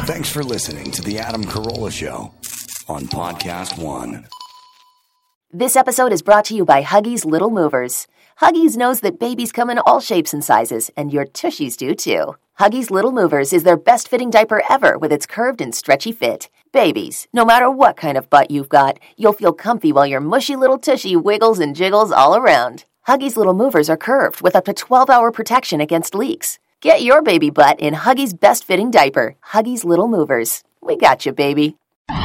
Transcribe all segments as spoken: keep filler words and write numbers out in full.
Thanks for listening to The Adam Carolla Show on Podcast One. This episode is brought to you by Huggies Little Movers. Huggies knows that babies come in all shapes and sizes, and your tushies do too. Huggies Little Movers is their best-fitting diaper ever with its curved and stretchy fit. Babies, no matter what kind of butt you've got, you'll feel comfy while your mushy little tushy wiggles and jiggles all around. Huggies Little Movers are curved with up to twelve-hour protection against leaks. Get your baby butt in Huggies' best-fitting diaper, Huggies Little Movers. We got you, baby.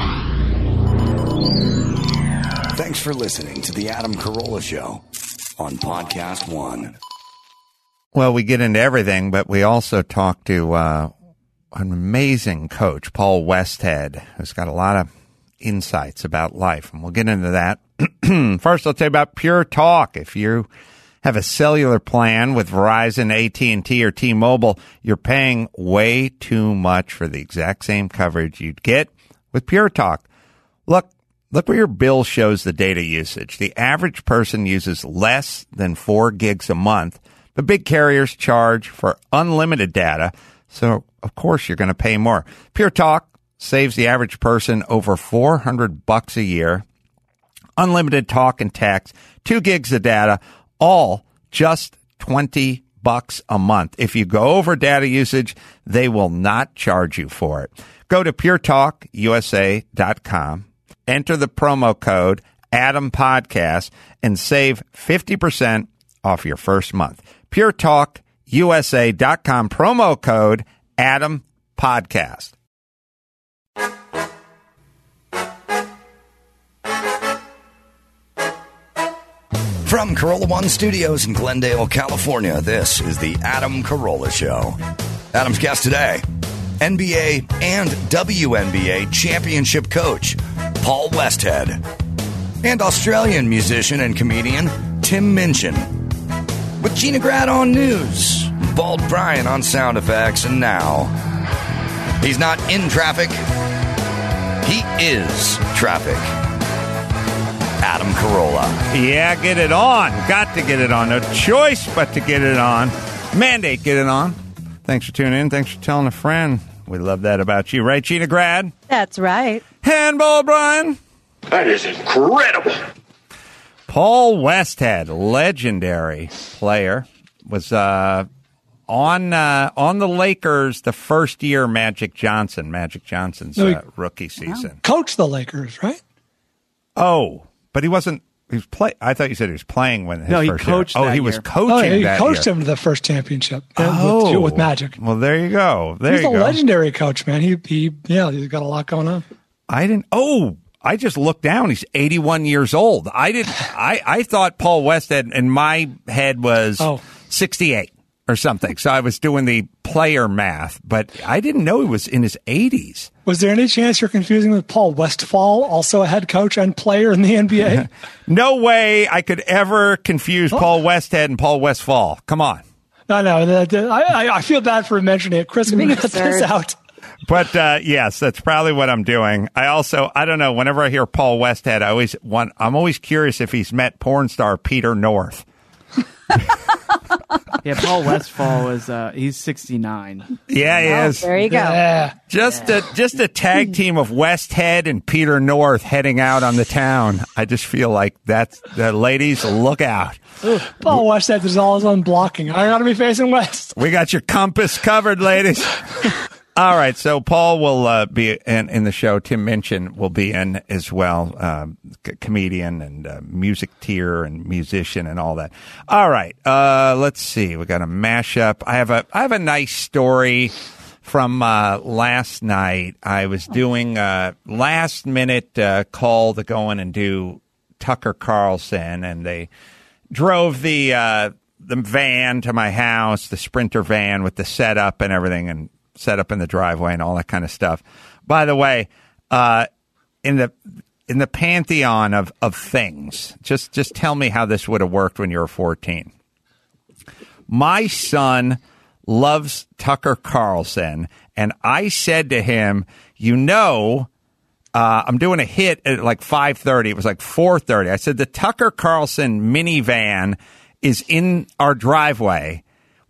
Thanks for listening to The Adam Carolla Show on Podcast One. Well, we get into everything, but we also talk to uh, an amazing coach, Paul Westhead, who's got a lot of insights about life, and we'll get into that. First, I'll tell you about Pure Talk. If you have a cellular plan with Verizon, A T and T, or T-Mobile, you're paying way too much for the exact same coverage you'd get with Pure Talk. Look, look where your bill shows the data usage. The average person uses less than four gigs a month, but big carriers charge for unlimited data, so of course you're going to pay more. Pure Talk saves the average person over four hundred bucks a year. Unlimited talk and text, two gigs of data, all just twenty bucks a month. If you go over data usage, they will not charge you for it. Go to pure talk u s a dot com, enter the promo code Adam Podcast, and save fifty percent off your first month. pure talk u s a dot com, promo code Adam Podcast. From Carolla One Studios in Glendale, California, this is the Adam Carolla Show. Adam's guest today, N B A and W N B A championship coach, Paul Westhead, and Australian musician and comedian, Tim Minchin. With Gina Grad on news, Bald Brian on sound effects, and now, he's not in traffic, he is traffic. Adam Carolla. Yeah, get it on. Got to get it on. No choice but to get it on. Mandate, get it on. Thanks for tuning in. Thanks for telling a friend. We love that about you. Right, Gina Grad? That's right. Handball, Brian? That is incredible. Paul Westhead, legendary player, was uh, on uh, on the Lakers the first year Magic Johnson, Magic Johnson's No, he- uh, rookie season. Coached the Lakers, right? Oh, but he wasn't. He was play. I thought you said he was playing when his No, he first coached year. Oh, that he was year. coaching Oh, yeah, he that coached year. him to the first championship uh, Oh, with, with Magic. Well, there you go. There He's you a go. legendary coach, man. He, he, yeah, he's got a lot going on. I didn't. Oh, I just looked down. He's eighty-one years old. I did. I I thought Paul Westhead in my head was Oh. sixty-eight or something. So I was doing the player math, but I didn't know he was in his eighties. Was there any chance you're confusing with Paul Westphal, also a head coach and player in the N B A? No way I could ever confuse Oh. Paul Westhead and Paul Westphal. Come on. no, no. that- that- I, I, I feel bad for mentioning it. Chris, being we cut this absurd. out. But uh, yes, that's probably what I'm doing. I also, I don't know. Whenever I hear Paul Westhead, I always want. I'm always curious if he's met porn star Peter North. Yeah, Paul Westphal is uh, he's sixty-nine. Yeah, he Oh, is. there you go. Yeah. Just a just a tag team of Westhead and Peter North heading out on the town. I just feel like that's the ladies. Look out. Paul Westhead is all his own blocking. I got to be facing west. We got your compass covered, ladies. All right, so Paul will uh, be in, in the show. Tim Minchin will be in as well, um, c- comedian and uh, music-teer and musician and all that. All right, uh, let's see. We got a mashup. I have a I have a nice story from uh, last night. I was doing a last-minute uh, call to go in and do Tucker Carlson, and they drove the uh, the van to my house, the Sprinter van with the setup and everything, and set up in the driveway and all that kind of stuff. By the way, uh, in the in the pantheon of, of things, just just tell me how this would have worked when you were fourteen. My son loves Tucker Carlson, and I said to him, you know, uh, I'm doing a hit at like five thirty. It was like four thirty. I said, the Tucker Carlson minivan is in our driveway.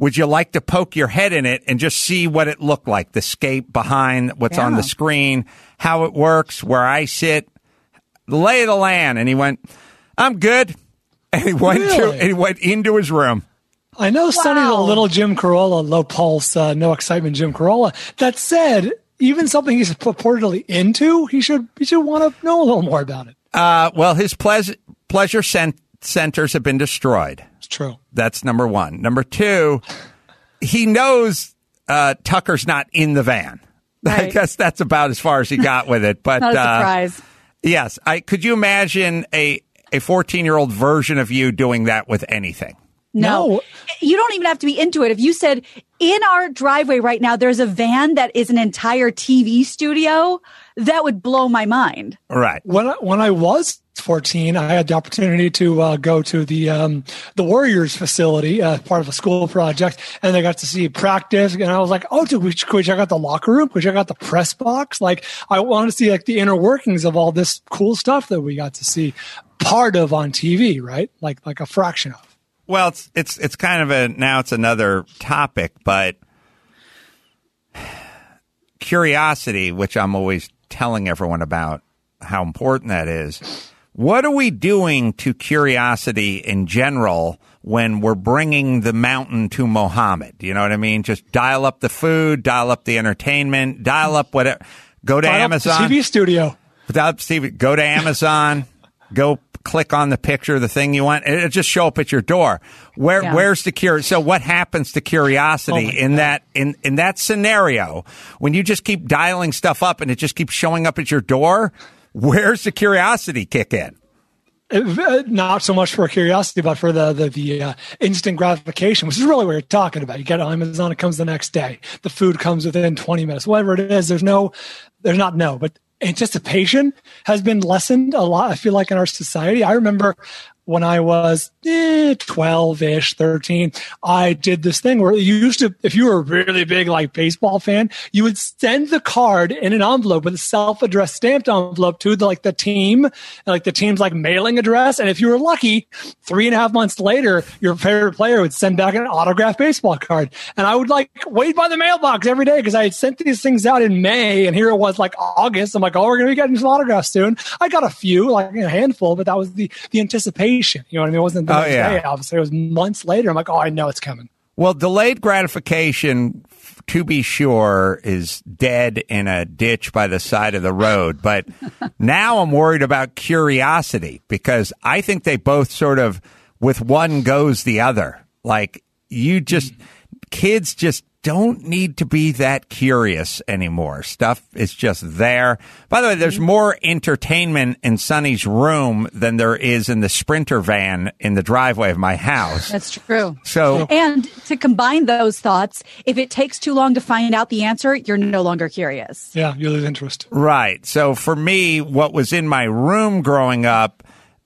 Would you like to poke your head in it and just see what it looked like? The scape behind what's Yeah. on the screen, how it works, where I sit, the lay of the land. And he went, I'm good. And he went Really? to, and he went into his room. I know Sonny's a little Jim Carolla, low pulse, uh, no excitement Jim Carolla. That said, even something he's purportedly into, he should he should want to know a little more about it. Uh, well, his pleas- pleasure cent- centers have been destroyed. It's true. That's number one. Number two, he knows uh, Tucker's not in the van. I Right. guess that's about as far as he got with it. But Not a uh, surprise. yes, I could you imagine a a fourteen-year-old version of you doing that with anything? No. No. You don't even have to be into it. If you said, in our driveway right now, there's a van that is an entire T V studio, that would blow my mind. Right. When I, when I was fourteen, I had the opportunity to uh, go to the um, the Warriors facility, uh, part of a school project, and I got to see practice. And I was like, "Oh, dude, we, could we check out the locker room? Could we check out the press box?" Like, I want to see like the inner workings of all this cool stuff that we got to see part of on T V, right? Like like a fraction of. Well, it's it's it's kind of a now it's another topic, but curiosity, which I'm always telling everyone about how important that is. What are we doing to curiosity in general when we're bringing the mountain to Mohammed? You know what I mean? Just dial up the food, dial up the entertainment, dial up whatever. Go to Dial up the Amazon. T V studio. Dial up Steve, go to Amazon. Go click on the picture, the thing you want. It'll just show up at your door. Where Yeah. where's the curiosity? So what happens to curiosity Oh my in God. that in in that scenario when you just keep dialing stuff up and it just keeps showing up at your door? Where's the curiosity kick in? Uh, not so much for curiosity, but for the the, the uh, instant gratification, which is really what you're talking about. You get it on Amazon, it comes the next day. The food comes within twenty minutes, whatever it is. There's no, there's not no, but anticipation has been lessened a lot, I feel like, in our society. I remember when I was eh, twelve-ish, thirteen, I did this thing where you used to, if you were a really big like baseball fan, you would send the card in an envelope with a self-addressed stamped envelope to the, like the team, and, like the team's like mailing address. And if you were lucky, three and a half months later, your favorite player would send back an autographed baseball card. And I would like wait by the mailbox every day because I had sent these things out in May, and here it was like August. I'm like, oh, we're going to be getting some autographs soon. I got a few, like a handful, but that was the, the anticipation. You know what I mean? It wasn't the Oh, next yeah. day, obviously. It was months later. I'm like, oh, I know it's coming. Well, delayed gratification, f- to be sure, is dead in a ditch by the side of the road. But now I'm worried about curiosity because I think they both sort of, with one goes the other. Like, you just, kids just don't need to be that curious anymore. Stuff is just there. By the way, there's more entertainment in Sonny's room than there is in the Sprinter van in the driveway of my house. That's true. So, And to combine those thoughts, if it takes too long to find out the answer, you're no longer curious. Yeah, you lose interest. right. So for me, what was in my room growing up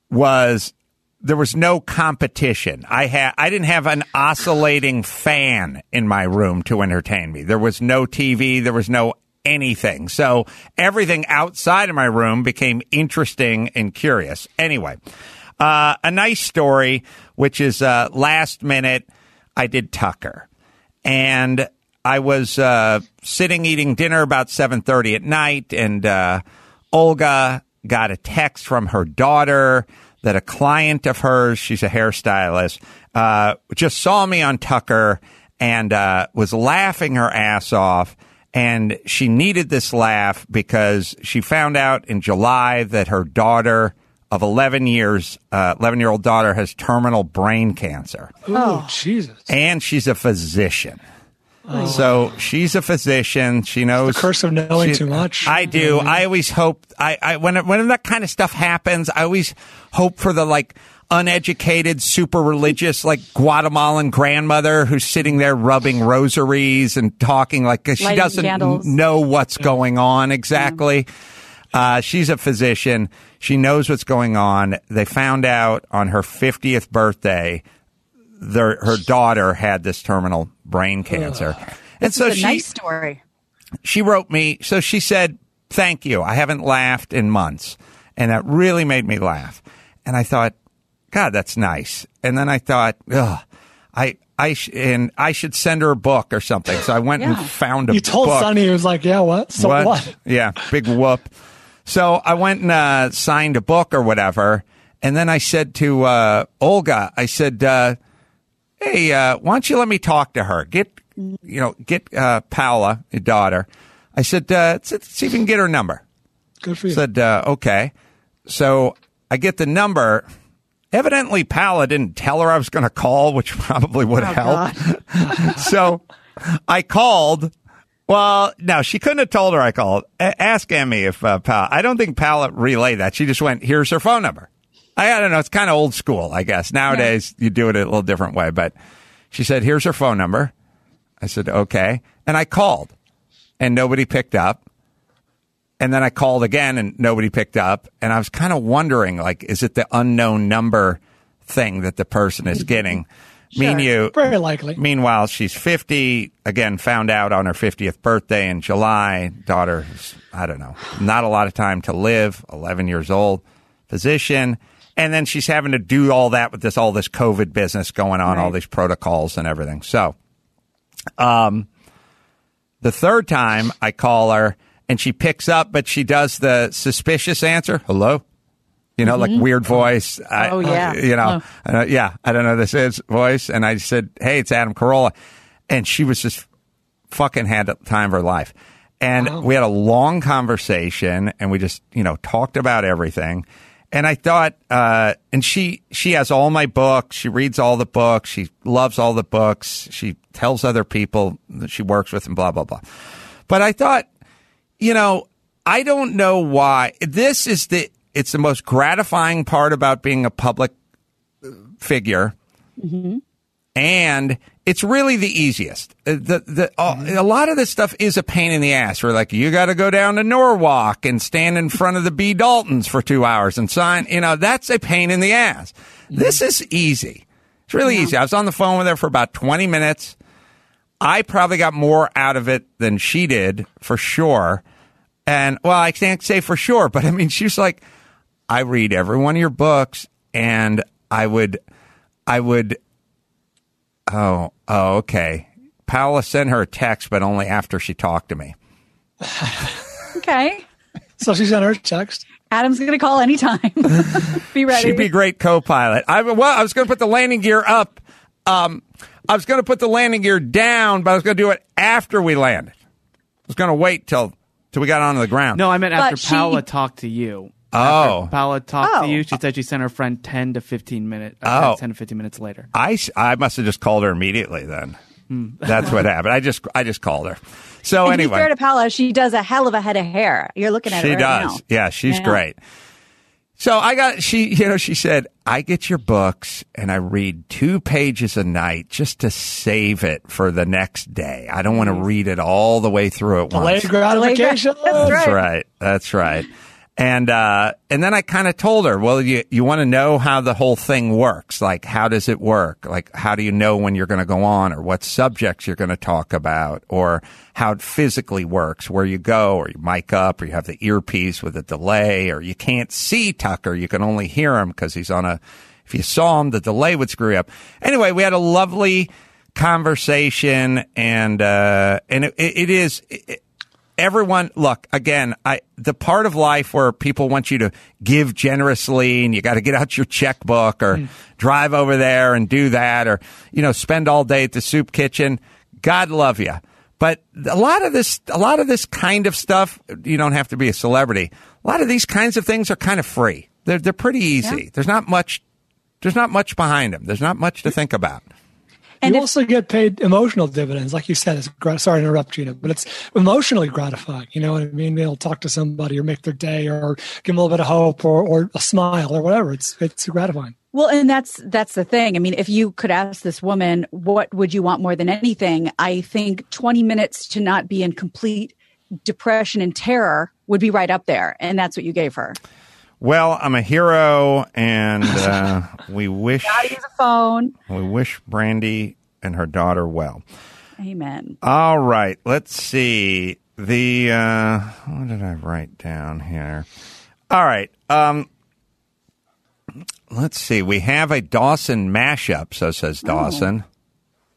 was there was no competition. I had I didn't have an oscillating fan in my room to entertain me. There was no T V. There was no anything. So everything outside of my room became interesting and curious. Anyway, uh, a nice story, which is uh, last minute. I did Tucker, and I was uh, sitting eating dinner about seven thirty at night, and uh, Olga got a text from her daughter that a client of hers, she's a hairstylist, uh, just saw me on Tucker and uh, was laughing her ass off. And she needed this laugh because she found out in July that her daughter of eleven years, uh, eleven-year-old daughter has terminal brain cancer. Oh, Jesus. And she's a physician. So she's a physician. She knows The curse of knowing she- too much. I do. I always hope. I, I when it, when that kind of stuff happens, I always hope for the like uneducated, super religious, like Guatemalan grandmother who's sitting there rubbing rosaries and talking like 'cause she Lighting doesn't candles. know what's going on exactly. Uh, she's a physician. She knows what's going on. They found out on her fiftieth birthday. Their, her daughter had this terminal brain cancer. And so It's a she, nice story. she wrote me. So she said, thank you. I haven't laughed in months. And that really made me laugh. And I thought, God, that's nice. And then I thought, ugh, I, I sh- and I should send her a book or something. So I went Yeah. and found a You told book. Sonny, he was like, yeah, what? So what? Yeah, big whoop. So I went and uh, signed a book or whatever. And then I said to uh, Olga, I said, uh, hey, uh, why don't you let me talk to her? Get, you know, get uh, Paola, your daughter. I said, uh, see if you can get her number. Good for you. Said, uh, okay. So I get the number. Evidently, Paola didn't tell her I was going to call, which probably would have Oh, helped. So I called. Well, no, she couldn't have told her I called. A- ask Emmy if uh, Paola. I don't think Paola relayed that. She just went, here's her phone number. I, I don't know. It's kind of old school, I guess. Nowadays, you do it a little different way. But she said, here's her phone number. I said, okay. And I called, and nobody picked up. And then I called again, and nobody picked up. And I was kind of wondering, like, is it the unknown number thing that the person is getting? Mean you, Very likely. Meanwhile, she's fifty, again, found out on her fiftieth birthday in July. Daughter, I don't know, not a lot of time to live, eleven years old, physician. And then she's having to do all that with this, all this COVID business going on, Right. all these protocols and everything. So, um, the third time I call her and she picks up, but she does the suspicious answer. Hello? You know, like weird voice. I, Oh, yeah. You know, uh, yeah, I don't know who this is voice. And I said, hey, it's Adam Carolla. And she was just fucking had the time of her life. And we had a long conversation and we just, you know, talked about everything. And I thought, uh, and she, she has all my books. She reads all the books. She loves all the books. She tells other people that she works with and blah, blah, blah. But I thought, you know, I don't know why. This is the, it's the most gratifying part about being a public figure. Mm-hmm. And it's really the easiest. The, the, uh, a lot of this stuff is a pain in the ass. We're like, you got to go down to Norwalk and stand in front of the B. Daltons for two hours and sign. You know, that's a pain in the ass. Mm-hmm. This is easy. It's really yeah. easy. I was on the phone with her for about twenty minutes. I probably got more out of it than she did, for sure. And, well, I can't say for sure, but I mean, she's like, I read every one of your books, and I would, I would, oh, oh, okay. Paola sent her a text, but only after she talked to me. Okay. So she sent her a text. Adam's going to call anytime. Be ready. She'd be a great co-pilot. I, well, I was going to put the landing gear up. Um, I was going to put the landing gear down, but I was going to do it after we landed. I was going to wait till till we got onto the ground. No, I meant after But she- Paola talked to you. Oh. After Paola talked Oh. to you, she said she sent her friend ten to fifteen minutes. Oh. ten to fifteen minutes later. I, s- I must have just called her immediately then. That's what happened. I just I just called her. So and anyway, to be fair to Paola, she does a hell of a head of hair. You're looking at she it right does. now. Yeah, she's Yeah. great. So I got she you know she said, I get your books and I read two pages a night just to save it for the next day. I don't want to read it all the way through at once. Delayed gratification. That's That's right. right. That's right. And uh, and then I kind of told her, well, you you want to know how the whole thing works? Like, how does it work? Like, how do you know when you're going to go on, or what subjects you're going to talk about, or how it physically works, where you go, or you mic up, or you have the earpiece with a delay, or you can't see Tucker, you can only hear him because he's on a. If you saw him, the delay would screw you up. Anyway, we had a lovely conversation, and uh, and it, it is. It, Everyone, look, again, I, the part of life where people want you to give generously and you got to get out your checkbook or mm. drive over there and do that, or, you know, spend all day at the soup kitchen. God love you. But a lot of this, a lot of this kind of stuff, you don't have to be a celebrity. A lot of these kinds of things are kind of free. They're, they're pretty easy. Yeah. There's not much, there's not much behind them. There's not much to think about. And And you if- also get paid emotional dividends, like you said. It's gra- sorry to interrupt, Gina, but it's emotionally gratifying. You know what I mean? They'll talk to somebody or make their day, or give them a little bit of hope, or, or a smile, or whatever. It's it's gratifying. Well, and that's that's the thing. I mean, if you could ask this woman, what would you want more than anything? I think twenty minutes to not be in complete depression and terror would be right up there. And that's what you gave her. Well, I'm a hero, and uh, we wish Gotta use a phone. we wish Brandy and her daughter well. Amen. All right, let's see the uh, what did I write down here? All right, um, let's see. We have a Dawson mashup. So says Dawson.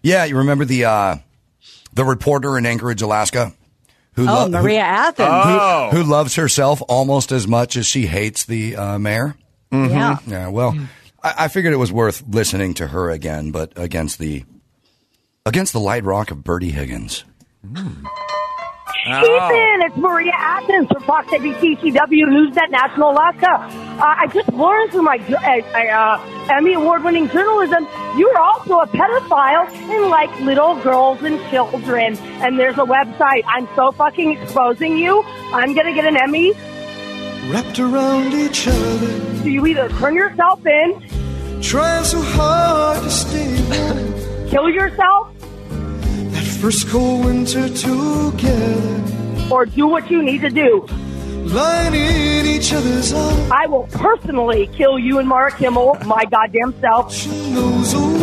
Yeah, you remember the uh, the reporter in Anchorage, Alaska? Who oh, lo- Maria who, Athens. Oh. Who, who loves herself almost as much as she hates the uh, mayor? Mm-hmm. Yeah. Yeah, well, mm. I, I figured it was worth listening to her again, but against the against the light rock of Bertie Higgins. Mm. Ethan, it's Maria Athens from Fox A B C C W Newsnet National Alaska. Uh, I just learned through my uh, uh, Emmy Award-winning journalism, you're also a pedophile and like little girls and children. And there's a website. I'm so fucking exposing you. I'm going to get an Emmy. Wrapped around each other. So you either turn yourself in, trying so hard to stay warm, kill yourself, that first cold winter together, or do what you need to do. Lying in each other's arms. I will personally kill you and Mara Kimmel, my goddamn self. Those old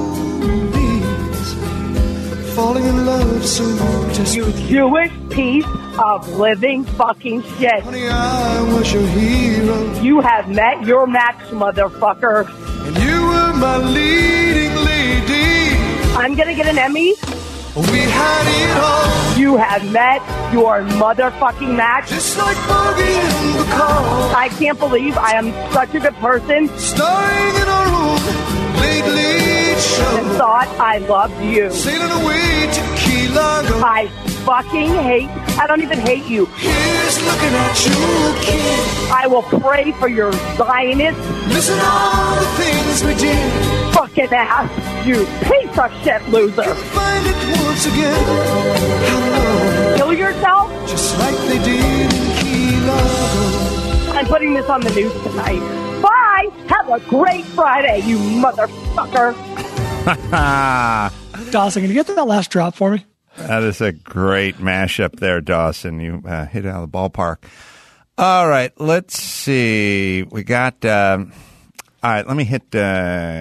movies, falling in love so You Jewish piece of living fucking shit. Honey, I was your hero. You have met your match, motherfucker. And you were my leading lady. I'm gonna get an Emmy. We had it all. You have met your motherfucking match. Just like Bogey and Bacall. I can't believe I am such a good person. Starring in our own late, late show. And thought I loved you. Sailing away to Key Largo. I fucking hate, I don't even hate you. Here's looking at you, kid. I will pray for your Zionist. Listen all the things we did. Fucking ass, you piece of shit loser. You'll find it once again. Hello. Kill yourself? Just like they did in Key Largo. I'm putting this on the news tonight. Bye! Have a great Friday, you motherfucker. Dawson, can you get that last drop for me? That is a great mashup there, Dawson. You uh, hit it out of the ballpark. All right, let's see. We got... Um, all right, let me hit uh,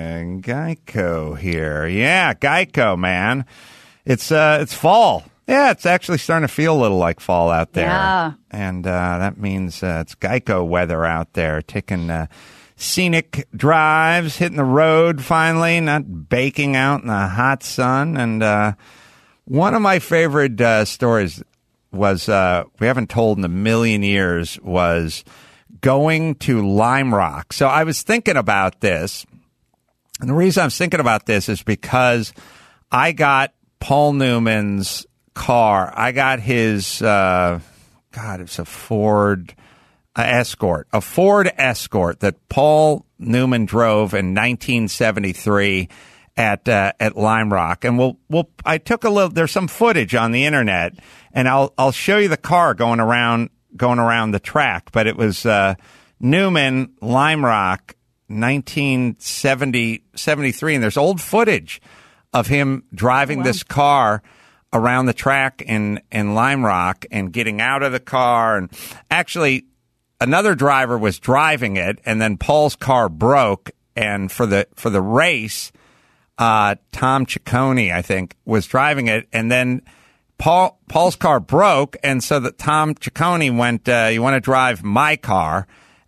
Geico here. Yeah, Geico, man. It's uh, it's fall. Yeah, it's actually starting to feel a little like fall out there. Yeah. And uh, that means uh, it's Geico weather out there, taking uh, scenic drives, hitting the road finally, not baking out in the hot sun. And uh, one of my favorite uh, stories was, uh, we haven't told in a million years, was going to Lime Rock. So I was thinking about this, and the reason I was thinking about this is because I got Paul Newman's car. I got his, uh, God, it's a Ford uh, Escort, a Ford Escort that Paul Newman drove in nineteen seventy-three at uh, at Lime Rock. And we'll we'll I took a little. There's some footage on the internet, and I'll I'll show you the car going around. going around the track, but it was uh, Newman, Lime Rock, nineteen seventy, seventy-three, and there's old footage of him driving oh, wow. this car around the track in, in Lime Rock and getting out of the car. And actually, another driver was driving it, and then Paul's car broke, and for the for the race, uh, Tom Ciccone, I think, was driving it, and then Paul Paul's car broke, and so that Tom Ciccone went, uh, you want to drive my car?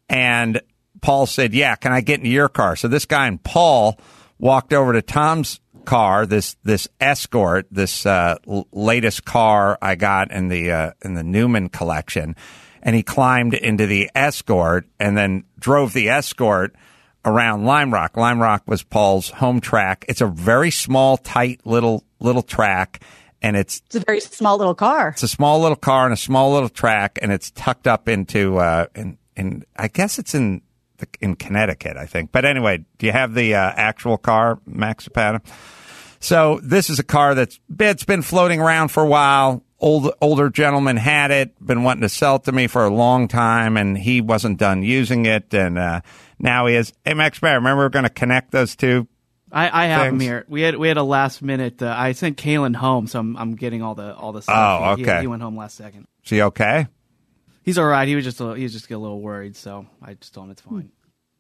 And Paul said, yeah, can I get into your car? So this guy and Paul walked over to Tom's car, this this Escort, this uh, l- latest car I got in the uh, in the Newman collection, and he climbed into the Escort and then drove the Escort around Lime Rock. Lime Rock was Paul's home track. It's a very small, tight little little track. And it's it's a very small little car. It's a small little car and a small little track, and it's tucked up into uh, in in I guess it's in the, in Connecticut, I think. But anyway, do you have the uh, actual car, Max Zapata? So this is a car that's it's been floating around for a while. Old older gentleman had it, been wanting to sell it to me for a long time, and he wasn't done using it, and uh, now he is. Hey, Max Zapata, remember we're going to connect those two. I, I have things. him here. We had we had a last minute. Uh, I sent Kalen home, so I'm I'm getting all the all the stuff. Oh, He- okay. He, he went home last second. Is he okay? He's all right. He was just a, little- he was just a little worried, so I just told him it's fine.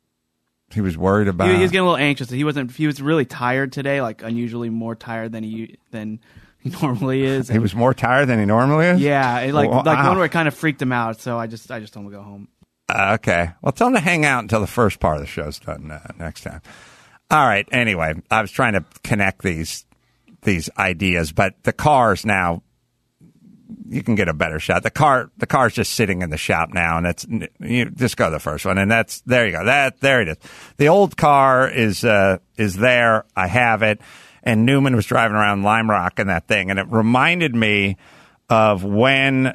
He was worried about. He, he was getting a little anxious. He wasn't. He was really tired today, like unusually more tired than he than he normally is. He was more tired than he normally is. Yeah, it, like Wow. like one where it kind of freaked him out. So I just I just told him to go home. Uh, okay. Well, tell him to hang out until the first part of the show's done uh, next time. All right. Anyway, I was trying to connect these these ideas, but the cars now, you can get a better shot. The car, the car's just sitting in the shop now, and it's you just go to the first one, and that's there you go. That there it is. The old car is uh, is there. I have it, and Newman was driving around Lime Rock in that thing, and it reminded me of when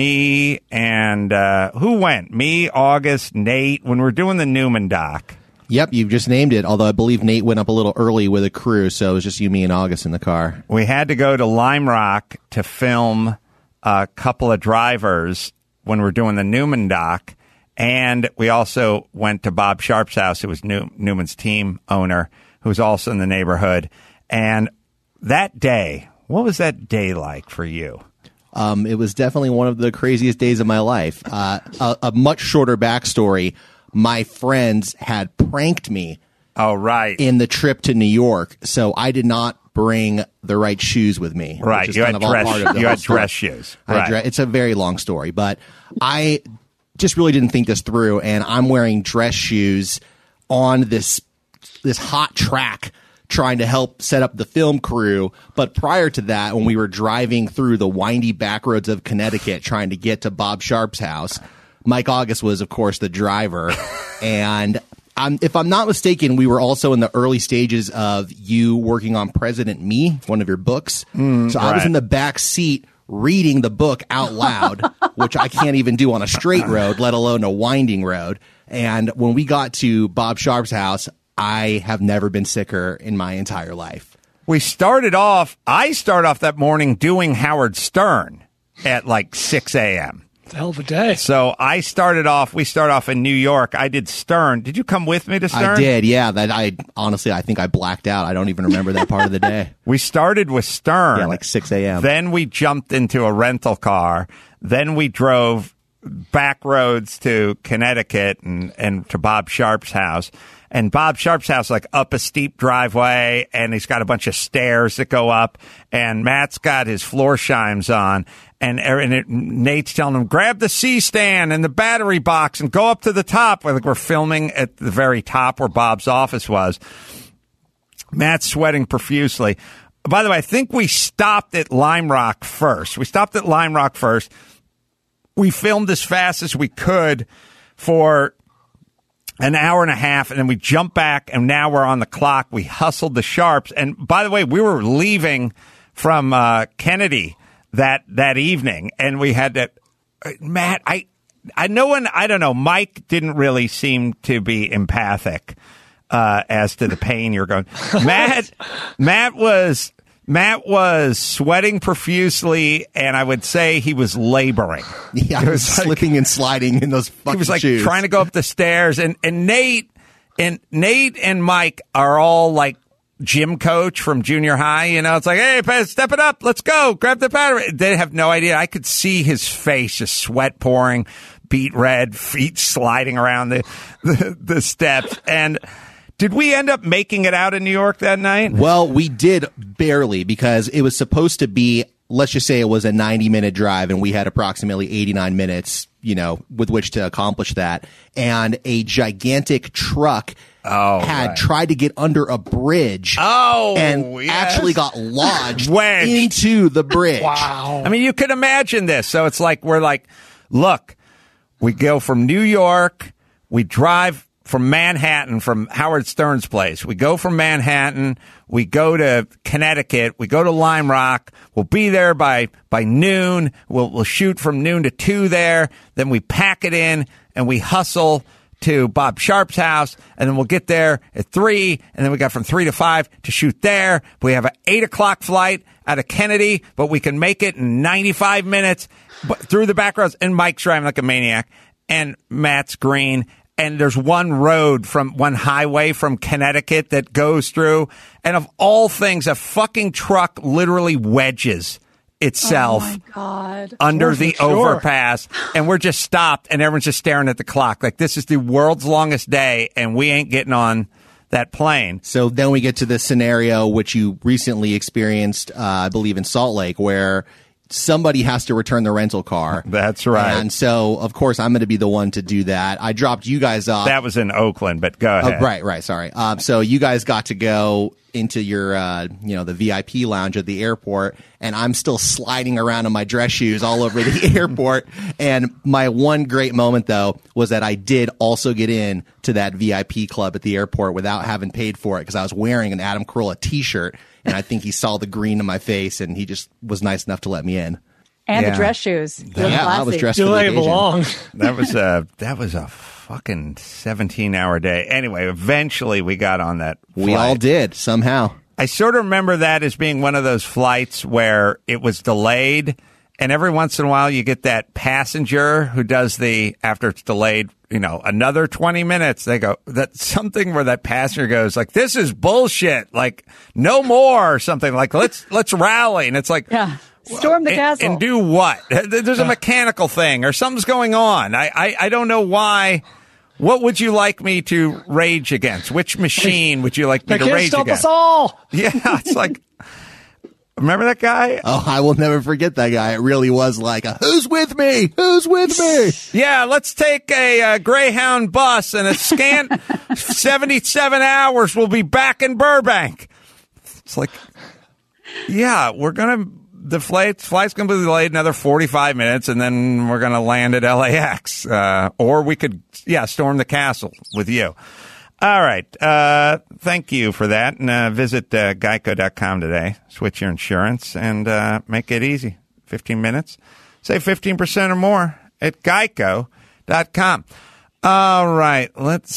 me and uh, who went? Me, August, Nate, when we were doing the Newman doc. Yep, you've just named it, although I believe Nate went up a little early with a crew, so it was just you, me, and August in the car. We had to go to Lime Rock to film a couple of drivers when we were doing the Newman doc, and we also went to Bob Sharp's house, who was New- Newman's team owner, who was also in the neighborhood. And that day, what was that day like for you? Um, it was definitely one of the craziest days of my life. Uh, a, a much shorter backstory. My friends had pranked me. Oh, right. In the trip to New York. So I did not bring the right shoes with me. Right. You had dress, you had dress shoes. Right. Dre- it's a very long story, but I just really didn't think this through. And I'm wearing dress shoes on this, this hot track trying to help set up the film crew. But prior to that, when we were driving through the windy back roads of Connecticut trying to get to Bob Sharp's house, Mike August was, of course, the driver. And um, if I'm not mistaken, we were also in the early stages of you working on President Me, one of your books. Mm, so I right. was in the back seat reading the book out loud, which I can't even do on a straight road, let alone a winding road. And when we got to Bob Sharp's house, I have never been sicker in my entire life. We started off, I started off that morning doing Howard Stern at like six a.m. Hell of a day. So I started off, we started off in New York. I did Stern. Did you come with me to Stern? I did, yeah. That I honestly, I think I blacked out. I don't even remember that part of the day. We started with Stern. Yeah, like six a.m. Then we jumped into a rental car. Then we drove back roads to Connecticut and, and to Bob Sharp's house. And Bob Sharp's house, like up a steep driveway, and he's got a bunch of stairs that go up, and Matt's got his floor chimes on, and, and it, Nate's telling him, grab the C-stand and the battery box and go up to the top. Like we're filming at the very top where Bob's office was. Matt's sweating profusely. By the way, I think we stopped at Lime Rock first. We stopped at Lime Rock first. We filmed as fast as we could for an hour and a half, and then we jumped back, and now we're on the clock. We hustled the Sharps. And by the way, we were leaving from uh, Kennedy that that evening, and we had to uh, Matt, I I know when I don't know, Mike didn't really seem to be empathic uh, as to the pain you're going. Matt Matt was Matt was sweating profusely, and I would say he was laboring. Yeah, he was slipping like, and sliding in those fucking shoes. He was like shoes. trying to go up the stairs, and, and Nate and Nate and Mike are all like gym coach from junior high. You know, it's like, hey, step it up, let's go, grab the battery. They have no idea. I could see his face, just sweat pouring, beet red, feet sliding around the the, the steps, and. Did we end up making it out in New York that night? Well, we did barely, because it was supposed to be, let's just say it was a ninety minute drive, and we had approximately eighty-nine minutes, you know, with which to accomplish that. And a gigantic truck oh, had right. tried to get under a bridge. Oh, and yes. actually got lodged Wedged. into the bridge. Wow. I mean, you can imagine this. So it's like, we're like, look, we go from New York, we drive from Manhattan, from Howard Stern's place. We go from Manhattan, we go to Connecticut, we go to Lime Rock. We'll be there by, by noon. We'll, we'll shoot from noon to two there. Then we pack it in and we hustle to Bob Sharp's house. And then we'll get there at three. And then we got from three to five to shoot there. We have an eight o'clock flight out of Kennedy, but we can make it in ninety-five minutes through the back roads. And Mike's driving like a maniac, and Matt's green. And there's one road from one highway from Connecticut that goes through. And of all things, a fucking truck literally wedges itself oh my God. under sure, the sure. overpass. And we're just stopped, and everyone's just staring at the clock. Like, this is the world's longest day, and we ain't getting on that plane. So then we get to this scenario, which you recently experienced, uh, I believe, in Salt Lake, where somebody has to return the rental car. That's right. And so, of course, I'm going to be the one to do that. I dropped you guys off. That was in Oakland, but go ahead. Oh, right, right. Sorry. Um, so you guys got to go into your, uh, you know, the V I P lounge at the airport, and I'm still sliding around in my dress shoes all over the airport. And my one great moment, though, was that I did also get in to that V I P club at the airport without having paid for it because I was wearing an Adam Carolla T-shirt, and I think he saw the green in my face, and he just was nice enough to let me in. And Yeah. the dress shoes. Yeah, I was dressed Do for the they occasion. belong? That was a that was a fucking seventeen hour day. Anyway, eventually we got on that flight. We all did somehow. I sort of remember that as being one of those flights where it was delayed, and every once in a while you get that passenger who does the, after it's delayed, you know, another twenty minutes, they go, that's something where that passenger goes like, this is bullshit, like no more, or something like, let's, let's rally. And it's like, Yeah. Storm the and, castle. and do what? There's a mechanical thing or something's going on. I, I, I don't know why. What would you like me to rage against? Which machine would you like me They to can't rage stop against? us all. Yeah, it's like, remember that guy? Oh, I will never forget that guy. It really was like, a, who's with me? Who's with me? Yeah, let's take a uh, Greyhound bus and a scant seventy-seven hours. We'll be back in Burbank. It's like, yeah, we're going to, the flight, flight's going to be delayed another forty-five minutes, and then we're going to land at L A X. Uh, or we could, yeah, storm the castle with you. All right. Uh, thank you for that. And uh, visit uh, geico dot com today. Switch your insurance and uh, make it easy. fifteen minutes. Save fifteen percent or more at geico dot com. All right. Let's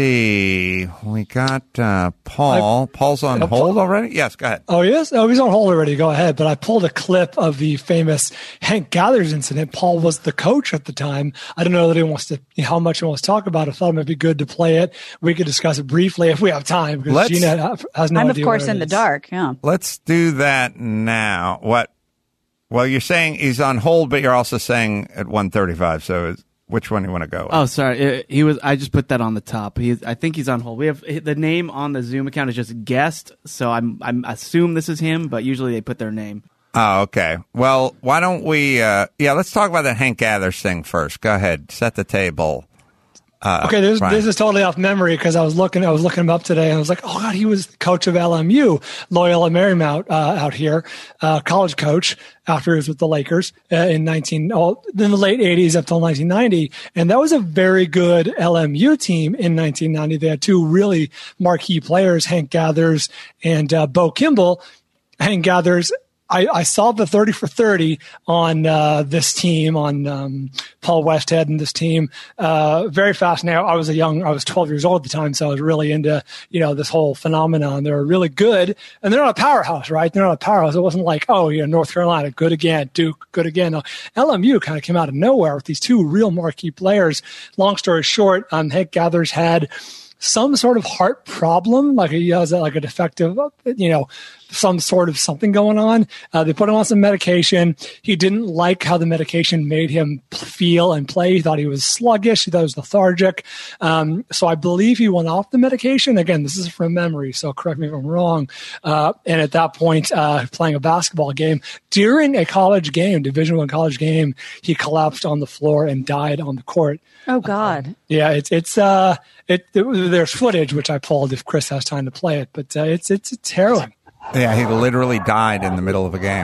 see. We got uh, Paul. I, Paul's on hold already? Yes, go ahead. Oh, yes? Oh, he's on hold already. Go ahead. But I pulled a clip of the famous Hank Gathers incident. Paul was the coach at the time. I don't know that he wants to, you know, how much he wants to talk about it. I thought it might be good to play it. We could discuss it briefly if we have time because Let's, Gina has no I'm, idea. of course, where it in the is. dark. Yeah. Let's do that now. What? Well, you're saying he's on hold, but you're also saying at one thirty-five. So is, which one do you want to go with? Oh, sorry. It- he was. I just put that on the top. He's. I think he's on hold. We have the name on the Zoom account is just guest, so I'm. I'm assume this is him, but usually they put their name. Oh, okay. Well, why don't we? Uh, yeah, let's talk about the Hank Gathers thing first. Go ahead, set the table. Uh, Okay, this, Brian. this is totally off memory because I was looking, I was looking him up today, and I was like, oh god, he was coach of L M U, Loyola Marymount uh, out here, uh, college coach after he was with the Lakers uh, in nineteen, oh, in the late eighties up till nineteen ninety, and that was a very good L M U team in nineteen ninety. They had two really marquee players, Hank Gathers and uh, Bo Kimball. Hank Gathers. I, I saw the thirty for thirty on uh, this team, on um, Paul Westhead and this team. Uh, very fascinating. I was a young, I was twelve years old at the time, so I was really into, you know, this whole phenomenon. They were really good, and they're not a powerhouse, right? They're not a powerhouse. It wasn't like, oh, you know, North Carolina, good again, Duke, good again. No, L M U kind of came out of nowhere with these two real marquee players. Long story short, um, Hank Gathers had some sort of heart problem, like he has like a defective, you know, some sort of something going on. Uh, they put him on some medication. He didn't like how the medication made him feel and play. He thought he was sluggish. He thought he was lethargic. Um, so I believe he went off the medication. Again, this is from memory, so correct me if I'm wrong. Uh, and at that point, uh, playing a basketball game during a college game, Division One college game, he collapsed on the floor and died on the court. Oh God. Yeah, it's it's uh it, it there's footage which I pulled if Chris has time to play it, but uh, it's it's it's harrowing. Yeah, he literally died in the middle of a game.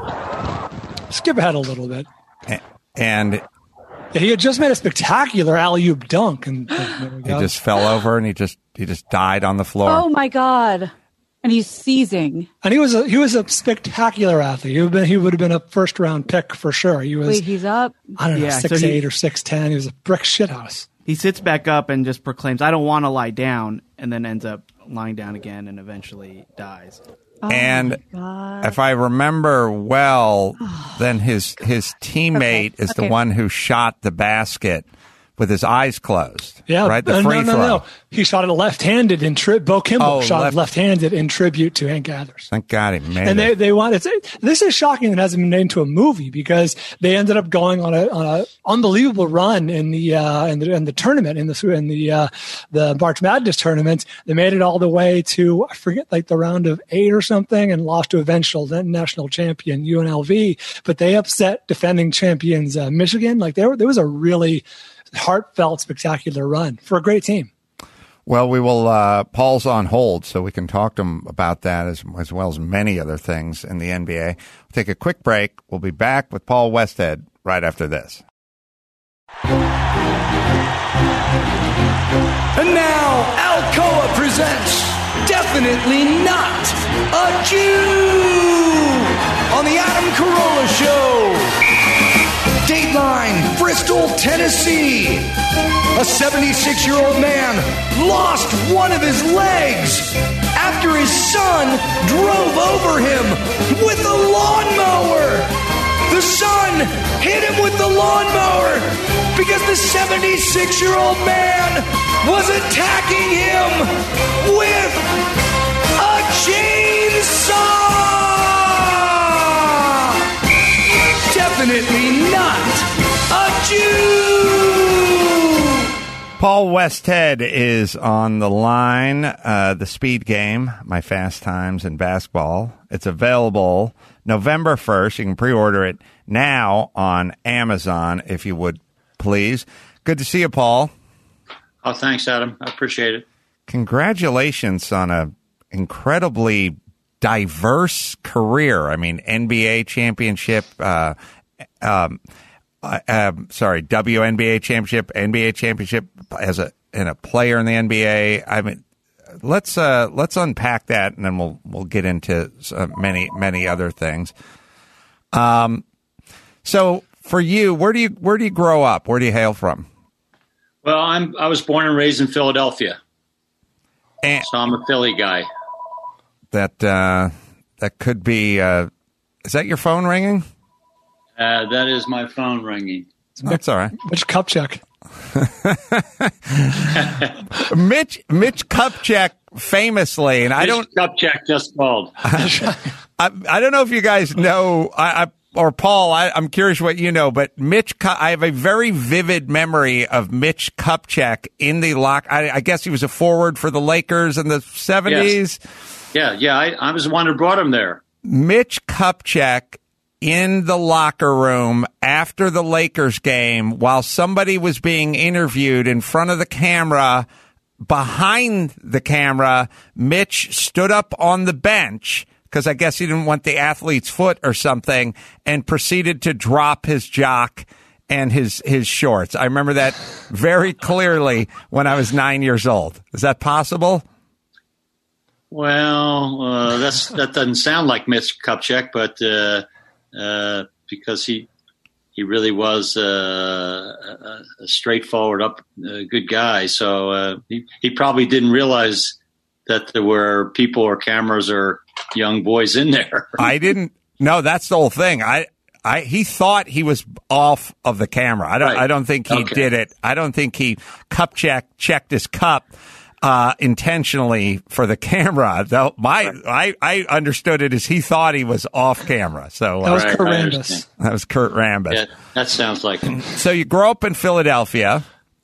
Skip ahead a little bit. A- And Yeah, he had just made a spectacular alley-oop dunk, and uh, there we he go. just fell over and he just he just died on the floor. Oh my God. And he's seizing. And he was a he was a spectacular athlete. He would have been, he would have been a first round pick for sure. He was Wait, he's up. I don't know Yeah, so six he- eight or six ten. He was a brick shithouse. He sits back up and just proclaims, "I don't want to lie down," and then ends up lying down again and eventually dies. Oh and my God. if I remember well, then his his teammate Okay, is the okay. one who shot the basket with his eyes closed. Yeah, right. The uh, free no, no, throw. no. He shot it left-handed in tri- Bo Kimball Oh, shot left- it left-handed in tribute to Hank Gathers. Thank God he made And they, it. they wanted to, this is shocking that it hasn't been made into a movie because they ended up going on a, on a unbelievable run in the, uh, in the, in the tournament, in the, in the, uh, the March Madness tournament. They made it all the way to, I forget, like the round of eight or something and lost to eventual national champion U N L V, but they upset defending champions, uh, Michigan. Like there, there was a really heartfelt, spectacular run for a great team. Well, we will. Uh, Paul's on hold, so we can talk to him about that as, as well as many other things in the N B A. We'll take a quick break. We'll be back with Paul Westhead right after this. And now, Alcoa presents Definitely Not a Jew on the Adam Carolla Show. Dateline, Bristol, Tennessee. A seventy-six-year-old man lost one of his legs after his son drove over him with a lawnmower. The son hit him with the lawnmower because the seventy-six-year-old man was attacking him with a chainsaw. Definitely not a Jew. Paul Westhead is on the line. Uh, the Speed Game, My Fast Times in Basketball. It's available November first. You can pre-order it now on Amazon, if you would, please. Good to see you, Paul. Oh, thanks, Adam. I appreciate it. Congratulations on a incredibly diverse career. I mean, N B A championship, uh, um, uh, uh, sorry, W N B A championship, N B A championship as a and a player in the N B A. I mean, let's uh, let's unpack that, and then we'll we'll get into uh, many many other things. Um, so for you, where do you where do you grow up? Where do you hail from? Well, I'm I was born and raised in Philadelphia, and so I'm a Philly guy. That uh, that could be. Uh, is that your phone ringing? Uh, that is my phone ringing. That's all right. Mitch Kupchak. Mitch Mitch Kupchak famously, and Mitch I don't. Kupchak just called. I, I don't know if you guys know, I, I, or Paul. I, I'm curious what you know, but Mitch. I have a very vivid memory of Mitch Kupchak in the lock. I, I guess he was a forward for the Lakers in the seventies. Yes. Yeah, yeah. I, I was the one who brought him there. Mitch Kupchak in the locker room after the Lakers game while somebody was being interviewed in front of the camera. Behind the camera, Mitch stood up on the bench because I guess he didn't want the athlete's foot or something and proceeded to drop his jock and his, his shorts. I remember that very clearly when I was nine years old. Is that possible? Well, uh, that's that doesn't sound like Mitch Kupchak, but uh, uh, because he he really was uh, a, a straightforward, up, uh, good guy. So uh, he he probably didn't realize that there were people or cameras or young boys in there. I didn't. No, that's the whole thing. I. I, he thought he was off of the camera. I don't. Right. I don't think he Okay. did it. I don't think he Kupchak checked his cup uh, intentionally for the camera. Though my, I, I understood it as he thought he was off camera. So uh, That was Right, Kurt I Rambis. understand. that was Kurt Rambis. Yeah, that sounds like it. So you grew up in Philadelphia.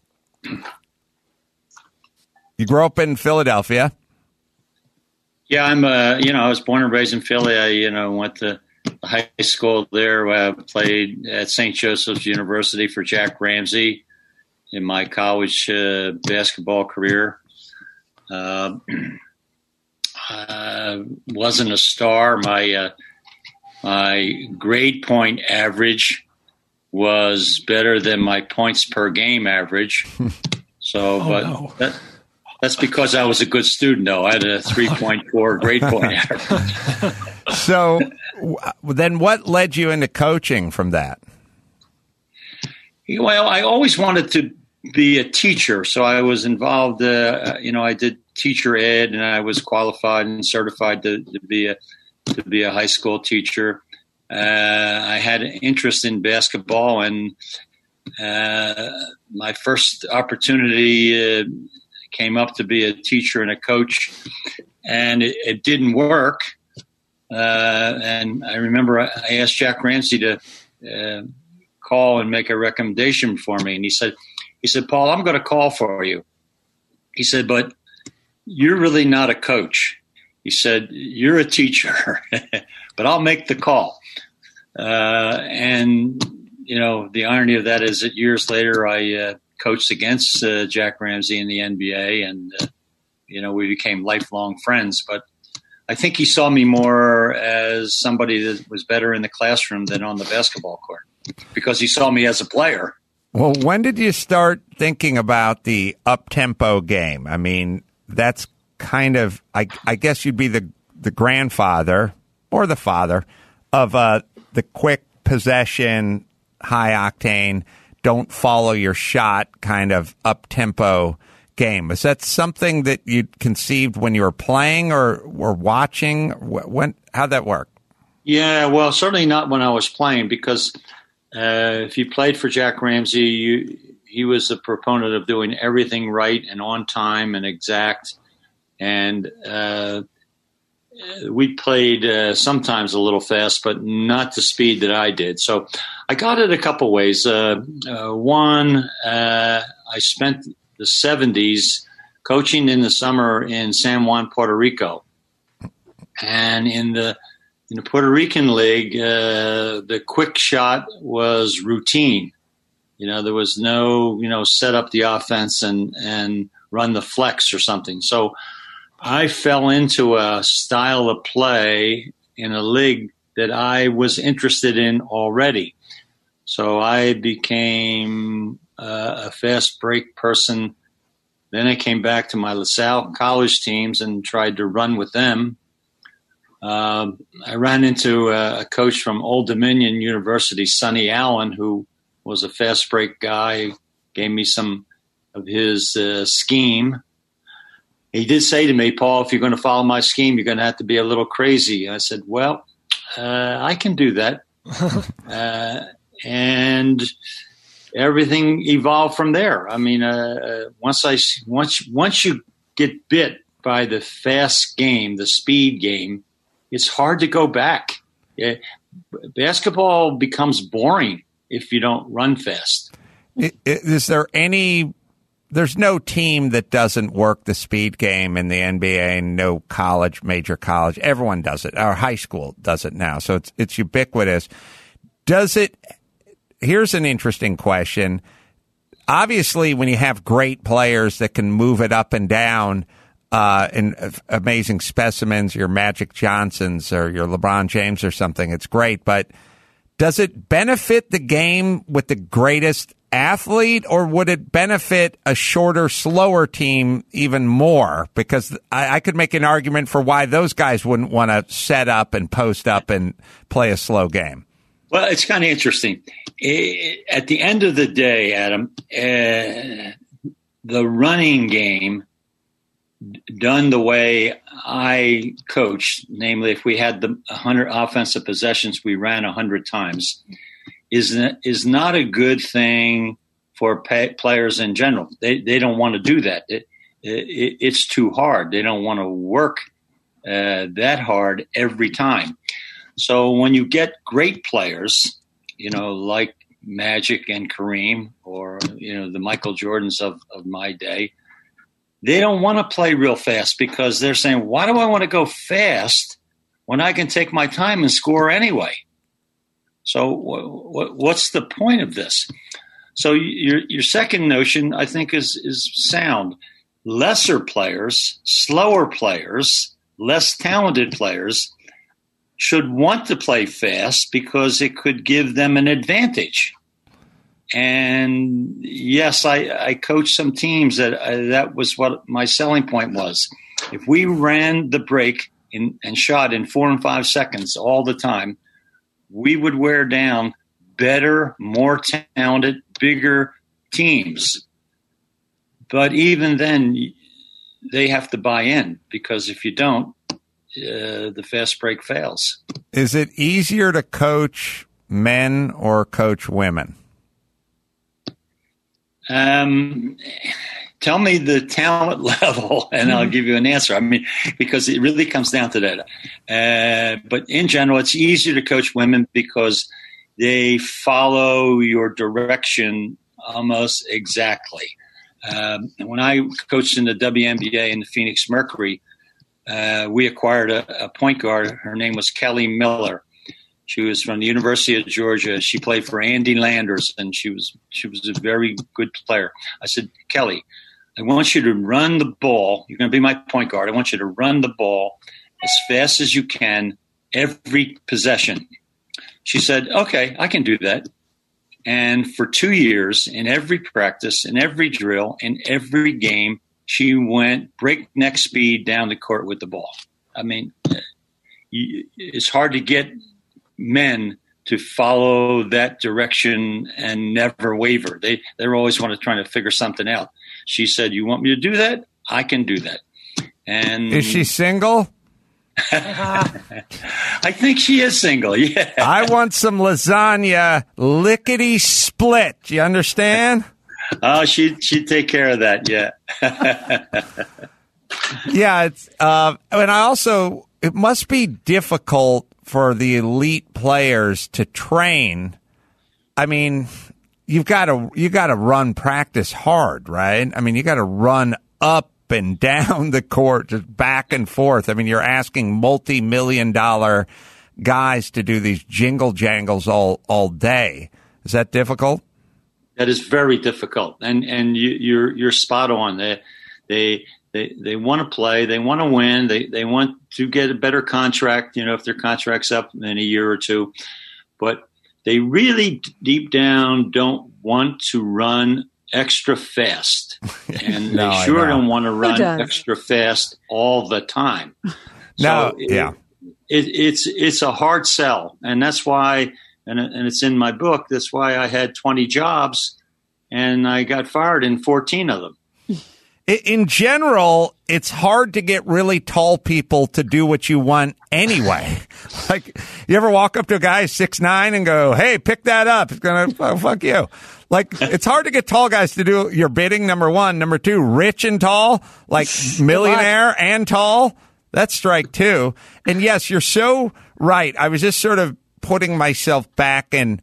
You grew up in Philadelphia. Yeah, I'm. Uh, you know, I was born and raised in Philly. I, you know, went to high school there. I played at Saint Joseph's University for Jack Ramsey in my college uh, basketball career. Uh, I wasn't a star. My uh, my grade point average was better than my points per game average. So, Oh, but no. that, that's because I was a good student, though. I had a three point four grade point average. So w- then what led you into coaching from that? Well, I always wanted to be a teacher, so I was involved. Uh, you know, I did teacher ed, and I was qualified and certified to, to be a to be a high school teacher. Uh, I had an interest in basketball, and uh, my first opportunity uh, came up to be a teacher and a coach, and it, it didn't work. Uh, and I remember I asked Jack Ramsey to uh, call and make a recommendation for me. And he said, he said, Paul, I'm going to call for you. He said, but you're really not a coach. He said, you're a teacher, but I'll make the call. Uh, and, you know, the irony of that is that years later, I uh, coached against uh, Jack Ramsay in the N B A, and uh, you know, we became lifelong friends. But I think he saw me more as somebody that was better in the classroom than on the basketball court, because he saw me as a player. Well, when did you start thinking about the up-tempo game? I mean, that's kind of, I, I guess you'd be the, the grandfather or the father of uh, the quick possession, high-octane, don't follow your shot kind of up-tempo game. Is that something that you conceived when you were playing or were watching? When, how'd that work? Yeah, well, certainly not when I was playing, because Uh, if you played for Jack Ramsay, you, he was a proponent of doing everything right and on time and exact. And uh, we played uh, sometimes a little fast, but not the speed that I did. So I got it a couple ways. Uh, uh, one, uh, I spent the seventies coaching in the summer in San Juan, Puerto Rico. And in the In the Puerto Rican League, uh, the quick shot was routine. You know, there was no, you know, set up the offense and, and run the flex or something. So I fell into a style of play in a league that I was interested in already. So I became uh, a fast break person. Then I came back to my LaSalle college teams and tried to run with them. Um, I ran into a, a coach from Old Dominion University, Sonny Allen, who was a fast break guy, gave me some of his uh, scheme. He did say to me, Paul, if you're going to follow my scheme, you're going to have to be a little crazy. I said, well, uh, I can do that. uh, and everything evolved from there. I mean, uh, once I, once, once you get bit by the fast game, the speed game, it's hard to go back. Yeah. Basketball becomes boring if you don't run fast. Is there any – there's no team that doesn't work the speed game in the N B A, no college, major college. Everyone does it. Our high school does it now, so it's it's ubiquitous. Does it – here's an interesting question. Obviously, when you have great players that can move it up and down – Uh, and amazing specimens, your Magic Johnsons or your LeBron James or something, it's great. But does it benefit the game with the greatest athlete, or would it benefit a shorter, slower team even more? Because I, I could make an argument for why those guys wouldn't want to set up and post up and play a slow game. Well, it's kind of interesting. It, at the end of the day, Adam, uh, the running game done the way I coached, namely if we had the one hundred offensive possessions, we ran one hundred times, is, is not a good thing for pay, players in general. They they don't want to do that. It, it, it's too hard. They don't want to work uh, that hard every time. So when you get great players, you know, like Magic and Kareem, or, you know, the Michael Jordans of, of my day, they don't want to play real fast because they're saying, why do I want to go fast when I can take my time and score anyway? So w- w- what's the point of this? So your your second notion, I think, is is sound. Lesser players, slower players, less talented players should want to play fast because it could give them an advantage. And yes, I, I coached some teams that uh, that was what my selling point was. If we ran the break in, and shot in four and five seconds all the time, we would wear down better, more talented, bigger teams. But even then, they have to buy in, because if you don't, uh, the fast break fails. Is it easier to coach men or coach women? Um, tell me the talent level, and I'll give you an answer. I mean, because it really comes down to that. Uh, but in general, it's easier to coach women because they follow your direction almost exactly. Um, and when I coached in the W N B A in the Phoenix Mercury, uh, we acquired a, a point guard. Her name was Kelly Miller. She was from the University of Georgia. She played for Andy Landers, and she was she was a very good player. I said, Kelly, I want you to run the ball. You're going to be my point guard. I want you to run the ball as fast as you can every possession. She said, okay, I can do that. And for two years, in every practice, in every drill, in every game, she went breakneck speed down the court with the ball. I mean, it's hard to get men to follow that direction and never waver. They they're always want to try to figure something out. She said, "You want me to do that? I can do that." And is she single? I think she is single. Yeah. I want some lasagna, lickety split. You understand? Oh, she she'd take care of that. Yeah. Yeah. It's uh, and I also it must be difficult for the elite players to train. I mean, you've got to you got to run practice hard, right? I mean, you got to run up and down the court, just back and forth. I mean, you're asking multi-million dollar guys to do these jingle jangles all all day. Is that difficult? That is very difficult, and and you, you're you're spot on. They they they they want to play, they want to win, they they want to get a better contract. You know, if their contract's up in a year or two, but they really deep down don't want to run extra fast, and No, they I sure know. don't want to run does? extra fast all the time. No, So it- yeah. It, it's it's a hard sell, and that's why, and, and it's in my book. That's why I had twenty jobs, and I got fired in fourteen of them. I- In general, it's hard to get really tall people to do what you want anyway. Like, you ever walk up to a guy six nine and go, "Hey, pick that up. It's gonna oh, fuck you." Like, it's hard to get tall guys to do your bidding. Number one, number two, rich and tall, like millionaire and tall. That's strike two. And yes, you're so right. I was just sort of putting myself back in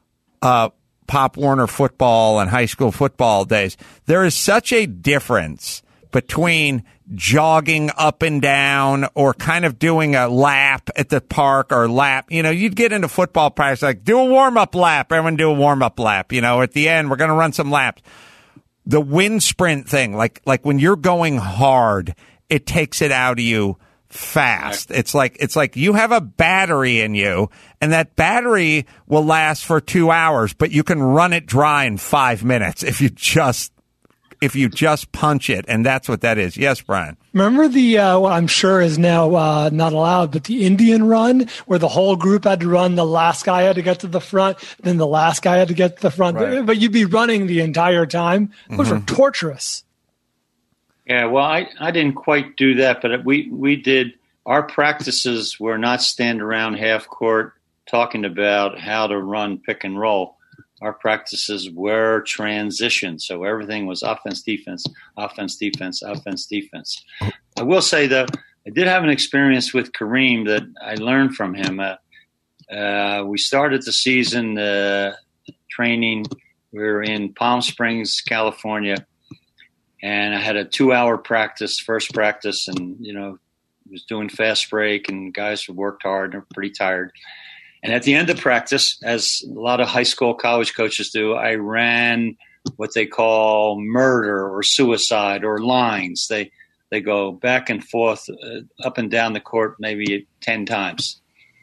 uh, Pop Warner football and high school football days. There is such a difference between jogging up and down or kind of doing a lap at the park or lap. You know, you'd get into football practice, like, do a warm-up lap. Everyone do a warm-up lap. You know, at the end, we're going to run some laps. The wind sprint thing, like like when you're going hard, it takes it out of you fast. It's like it's like you have a battery in you, and that battery will last for two hours, but you can run it dry in five minutes if you just if you just punch it, and that's what that is. Yes, Brian. Remember the, uh, what I'm sure is now uh, not allowed, but the Indian run where the whole group had to run, the last guy had to get to the front, then the last guy had to get to the front. Right. But you'd be running the entire time. Those Mm-hmm. were torturous. Yeah, well, I, I didn't quite do that, but we, we did. Our practices were not stand around half court talking about how to run pick and roll. Our practices were transition, so everything was offense, defense, offense, defense, offense, defense. I will say, though, I did have an experience with Kareem that I learned from him. Uh, uh, we started the season uh, training. We were in Palm Springs, California, and I had a two-hour practice, first practice, and, you know, was doing fast break, and guys who worked hard and were pretty tired. And at the end of practice, as a lot of high school, college coaches do, I ran what they call murder or suicide or lines. They they go back and forth, uh, up and down the court, maybe ten times.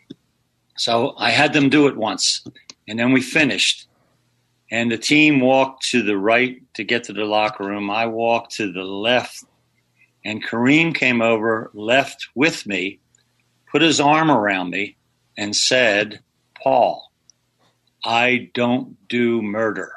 So I had them do it once, and then we finished. And the team walked to the right to get to the locker room. I walked to the left, and Kareem came over, left with me, put his arm around me, and said, "Paul, I don't do murder."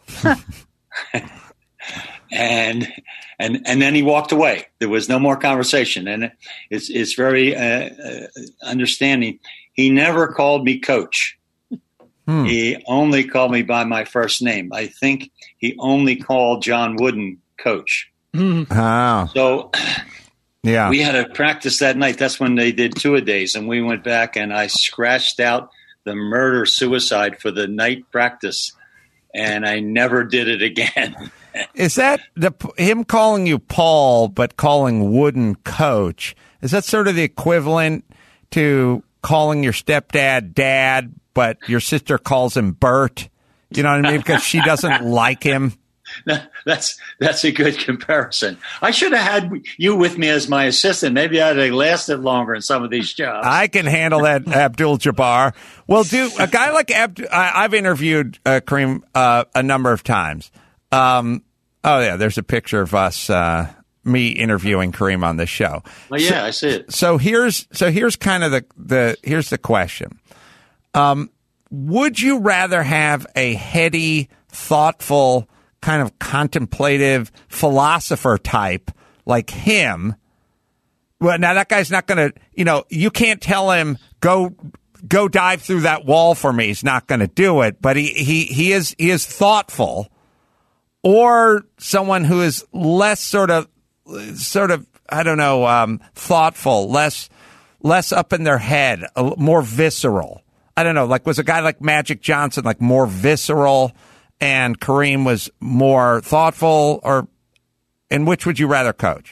and and and then he walked away. There was no more conversation, and it's it's very uh, uh, understanding. He never called me coach. Hmm. He only called me by my first name. I think he only called John Wooden coach. Oh. So. Yeah. We had a practice that night. That's when they did two-a-days, and we went back, and I scratched out the murder-suicide for the night practice, and I never did it again. Is that the him calling you Paul but calling Wooden coach? Is that sort of the equivalent to calling your stepdad dad, but your sister calls him Bert. You know what I mean? Because she doesn't like him. That's that's a good comparison. I should have had you with me as my assistant. Maybe I'd have lasted longer in some of these jobs. I can handle that, Abdul-Jabbar. Well, do a guy like Abdul. I, I've interviewed uh, Kareem uh, a number of times. Um, oh yeah, there's a picture of us, uh, me interviewing Kareem on this show. Oh yeah, so, I see it. So here's so here's kind of the the here's the question. Um, would you rather have a heady, thoughtful, kind of contemplative philosopher type like him? Well, now that guy's not going to, you know, you can't tell him go go dive through that wall for me. He's not going to do it, but he he he is he is thoughtful. Or someone who is less sort of sort of I don't know, um, thoughtful, less less up in their head, more visceral. I don't know, like was a guy like Magic Johnson like more visceral and Kareem was more thoughtful, or in which would you rather coach?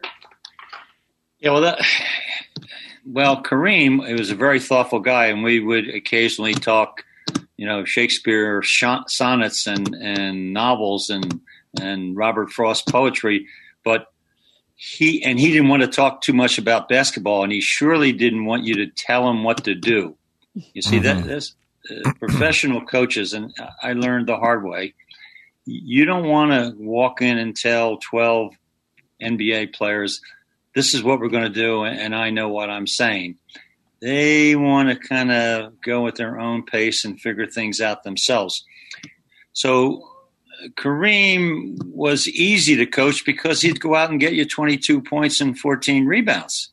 Yeah, well, that, well, Kareem, he was a very thoughtful guy, and we would occasionally talk, you know, Shakespeare sonnets and, and novels and and Robert Frost poetry, but he and he didn't want to talk too much about basketball, and he surely didn't want you to tell him what to do. You see, mm-hmm. that that's uh, professional coaches, and I learned the hard way. You don't want to walk in and tell twelve N B A players, this is what we're going to do, and I know what I'm saying. They want to kind of go at their own pace and figure things out themselves. So Kareem was easy to coach because he'd go out and get you twenty-two points and fourteen rebounds.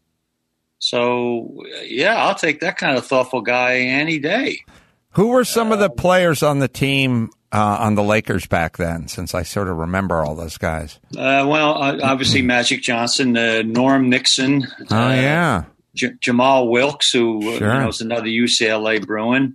So, yeah, I'll take that kind of thoughtful guy any day. Who were some uh, of the players on the team uh, on the Lakers back then, since I sort of remember all those guys? Uh, well, uh, obviously Magic Johnson, uh, Norm Nixon. Oh, uh, yeah. J- Jamal Wilkes, who sure. uh, you know, was another U C L A Bruin.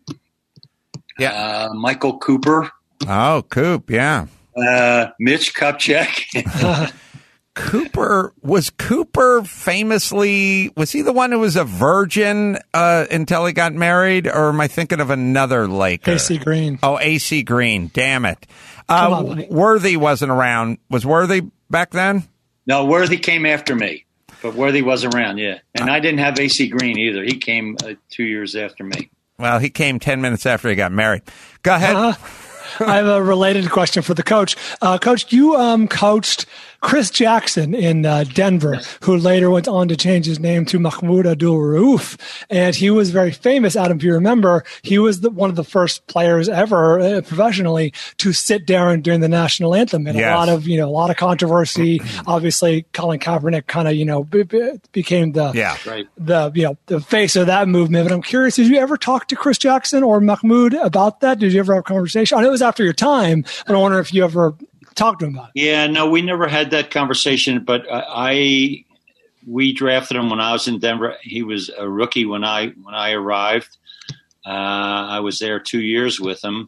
Yeah. Uh, Michael Cooper. Oh, Coop, yeah. Uh, Mitch Kupchak. Cooper, was Cooper famously, was he the one who was a virgin uh, until he got married, or am I thinking of another Laker? A C Green. Oh, A C Green, damn it. Uh, on, Worthy wasn't around. Was Worthy back then? No, Worthy came after me, but Worthy was around, yeah. And I didn't have A C Green either. He came uh, two years after me. Well, he came ten minutes after he got married. Go ahead. Uh-huh. I have a related question for the coach. Uh, coach, you um, coached Chris Jackson in uh, Denver, who later went on to change his name to Mahmoud Abdul-Rauf. And he was very famous, Adam, if you remember. He was the, one of the first players ever uh, professionally to sit down during the national anthem. And yes. a lot of, you know, a lot of controversy. Obviously, Colin Kaepernick kind of, you know, b- b- became the, yeah. right. the, you know, the face of that movement. But I'm curious, did you ever talk to Chris Jackson or Mahmoud about that? Did you ever have a conversation? I know it was after your time, but I wonder if you ever talked to him about it. Yeah, no, we never had that conversation, but I, we drafted him when I was in Denver. He was a rookie when I, when I arrived. Uh, I was there two years with him.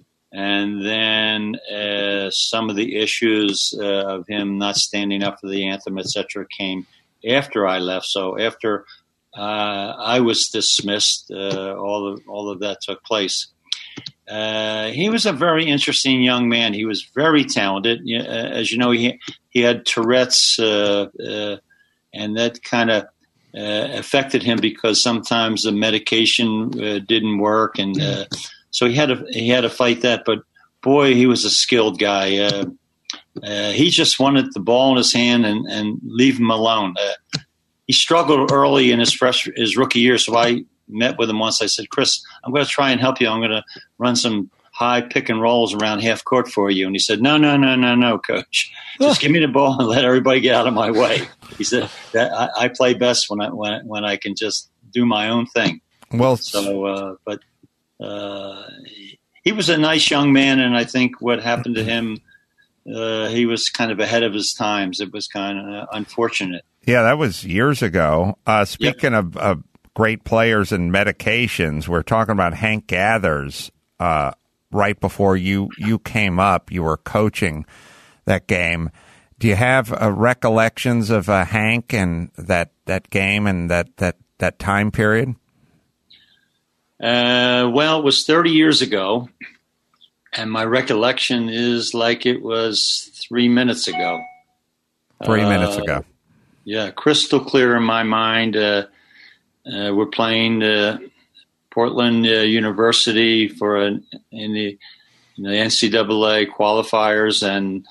And then uh, some of the issues uh, of him not standing up for the anthem, et cetera, came after I left. So after uh, I was dismissed, uh, all of, all of that took place. Uh, he was a very interesting young man. He was very talented. Uh, as you know, he he had Tourette's, uh, uh, and that kind of uh, affected him because sometimes the medication uh, didn't work, and uh, so he had to he had to fight that. But boy, he was a skilled guy. Uh, uh, he just wanted the ball in his hand and, and leave him alone. Uh, he struggled early in his fresh his rookie year, so I met with him once. I said, Chris, I'm going to try and help you. I'm going to run some high pick and rolls around half court for you. And he said, no, no, no, no, no, coach. Just give me the ball and let everybody get out of my way. He said, that I, I play best when I when, when I can just do my own thing. Well, so, uh, but uh, he was a nice young man, and I think what happened to him, uh, he was kind of ahead of his times. It was kind of unfortunate. Yeah, that was years ago. Uh, speaking yep. of uh, great players and medications, we're talking about Hank Gathers. Uh, right before you, you came up, you were coaching that game. Do you have uh, recollections of uh, Hank and that, that game and that, that, that time period? Uh, well, it was thirty years ago, and my recollection is like it was three minutes ago. Three uh, minutes ago. Yeah, crystal clear in my mind. Uh, uh, we're playing uh, Portland uh, University for an, in the, in the N C double A qualifiers, and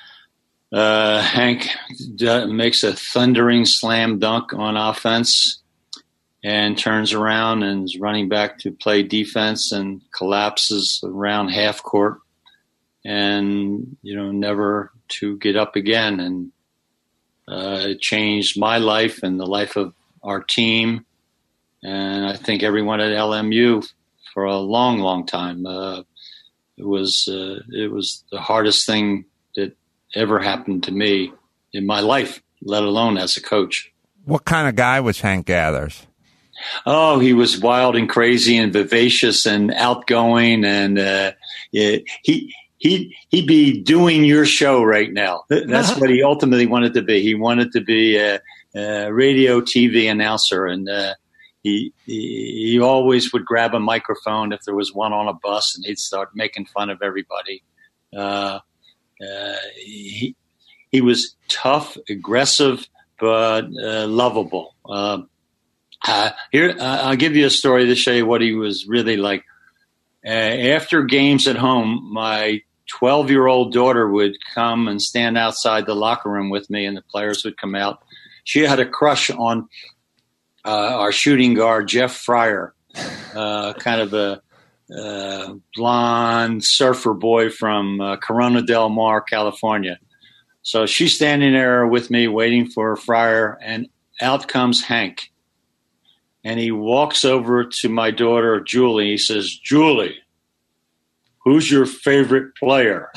uh, Hank d- makes a thundering slam dunk on offense. And turns around and is running back to play defense and collapses around half court, and you know never to get up again. And uh, it changed my life and the life of our team, and I think everyone at L M U for a long, long time. Uh, it was uh, it was the hardest thing that ever happened to me in my life, let alone as a coach. What kind of guy was Hank Gathers? Oh, he was wild and crazy and vivacious and outgoing, and uh, he he he'd be doing your show right now. That's what he ultimately wanted to be. He wanted to be a, a radio T V announcer, and uh, he, he he always would grab a microphone if there was one on a bus, and he'd start making fun of everybody. Uh, uh, he he was tough, aggressive, but uh, lovable. Uh, Uh, here, uh, I'll give you a story to show you what he was really like. Uh, after games at home, my twelve-year-old daughter would come and stand outside the locker room with me, and the players would come out. She had a crush on uh, our shooting guard, Jeff Fryer, uh, kind of a uh, blonde surfer boy from uh, Corona del Mar, California. So she's standing there with me waiting for Fryer, and out comes Hank. And he walks over to my daughter, Julie. He says, "Julie, who's your favorite player?"